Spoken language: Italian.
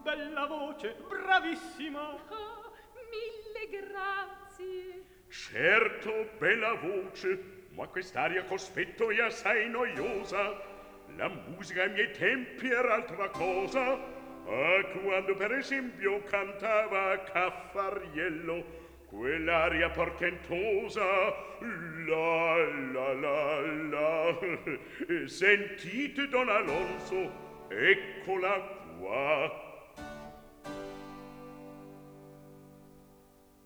bella voce, bravissima. Oh, mille grazie. Certo, bella voce, ma quest'aria cospetto è assai noiosa. La musica ai miei tempi era altra cosa. Quando per esempio cantava Caffariello, quell'aria portentosa, la la la la. Sentite, Don Alonso, eccola qua.